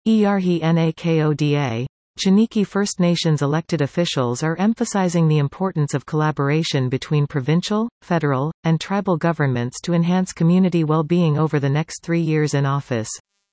Earhi Nakoda, Chiniki First Nations elected officials are emphasizing the importance of collaboration between provincial, federal, and tribal governments to enhance community well-being over the next 3 years in office.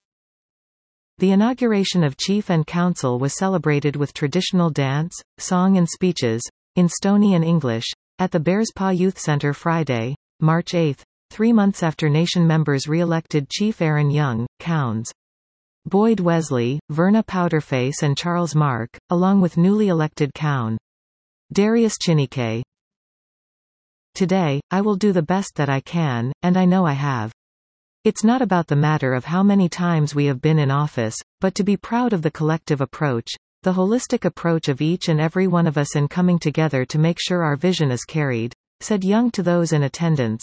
The inauguration of Chief and Council was celebrated with traditional dance, song and speeches, in Stoney and English, at the Bearspaw Youth Centre Friday, March 8, 3 months after Nation members re-elected Chief Aaron Young, Counds Boyd Wesley, Verna Powderface and Charles Mark, along with newly elected Coun. Darius Chinike. Today, I will do the best that I can, and I know I have. It's not about the matter of how many times we have been in office, but to be proud of the collective approach, the holistic approach of each and every one of us in coming together to make sure our vision is carried, said Young to those in attendance.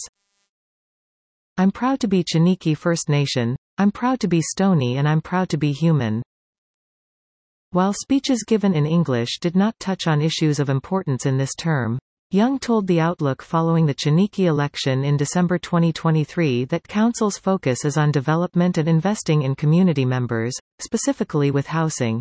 I'm proud to be Chiniki First Nation, I'm proud to be Stoney, and I'm proud to be human. While speeches given in English did not touch on issues of importance in this term, Young told The Outlook following the Chiniki election in December 2023 that Council's focus is on development and investing in community members, specifically with housing.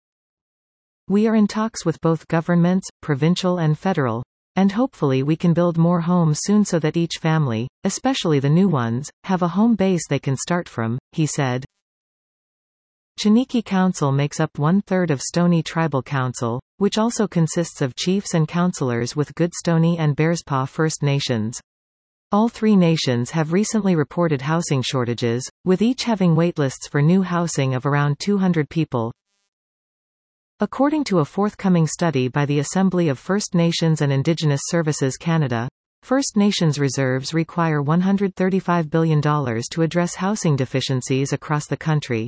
We are in talks with both governments, provincial and federal, and hopefully we can build more homes soon so that each family, especially the new ones, have a home base they can start from, he said. Chiniki Council makes up 1/3 of Stoney Tribal Council, which also consists of chiefs and councillors with Goodstoney and Bearspaw First Nations. All 3 nations have recently reported housing shortages, with each having waitlists for new housing of around 200 people. According to a forthcoming study by the Assembly of First Nations and Indigenous Services Canada, First Nations reserves require $135 billion to address housing deficiencies across the country.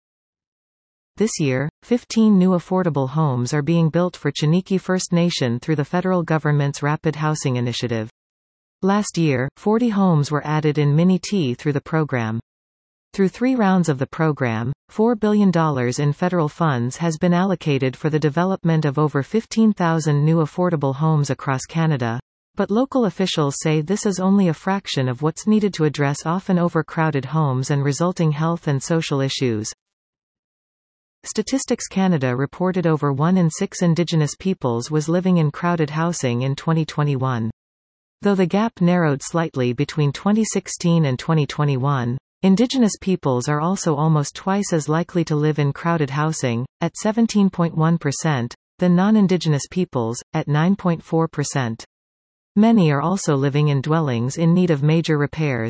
This year, 15 new affordable homes are being built for Chiniki First Nation through the federal government's Rapid Housing Initiative. Last year, 40 homes were added in Mini-T through the program. Through 3 rounds of the program, $4 billion in federal funds has been allocated for the development of over 15,000 new affordable homes across Canada, but local officials say this is only a fraction of what's needed to address often overcrowded homes and resulting health and social issues. Statistics Canada reported over 1 in 6 Indigenous peoples was living in crowded housing in 2021. Though the gap narrowed slightly between 2016 and 2021, Indigenous peoples are also almost twice as likely to live in crowded housing, at 17.1%, than non-Indigenous peoples, at 9.4%. Many are also living in dwellings in need of major repairs.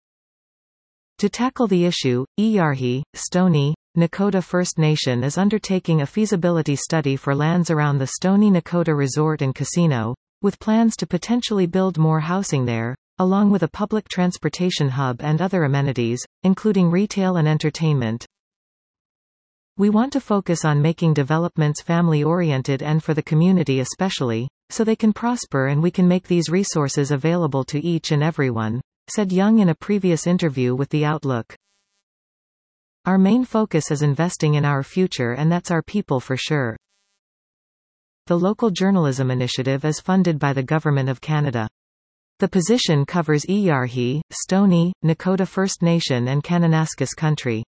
To tackle the issue, Earhi, Stoney, Nakoda First Nation is undertaking a feasibility study for lands around the Stoney Nakoda Resort and Casino, with plans to potentially build more housing there, along with a public transportation hub and other amenities, including retail and entertainment. We want to focus on making developments family-oriented and for the community especially, so they can prosper and we can make these resources available to each and everyone, said Young in a previous interview with The Outlook. Our main focus is investing in our future, and that's our people for sure. The Local Journalism Initiative is funded by the Government of Canada. The position covers Earhi, Stoney, Nakoda First Nation and Kananaskis Country.